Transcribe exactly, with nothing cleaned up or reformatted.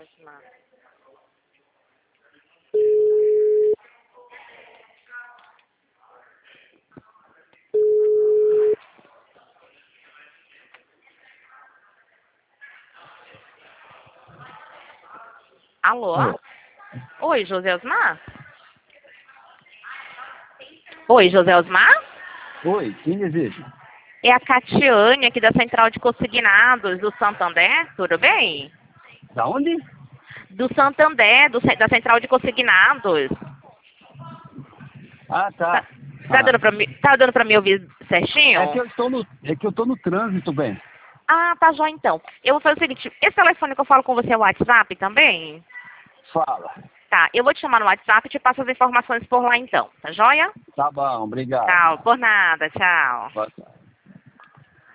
mesma. Alô? Alô. Oi, José Osmar? Oi, José Osmar? Oi, quem deseja? É a Catiane aqui da Central de Consignados do Santander, tudo bem? Da onde? Do Santander, do, ce- da Central de Consignados. Ah, Tá, tá. tá Ah, dando pra mim, tá dando pra me ouvir certinho? é que eu estou no, é que eu tô no trânsito, bem. Ah, tá jóia então. Eu vou fazer o seguinte, esse telefone que eu falo com você é o WhatsApp também? Fala. Tá, eu vou te chamar no WhatsApp e te passo as informações por lá então, tá jóia? Tá bom, obrigado. Tchau, por nada, tchau. Boa tarde.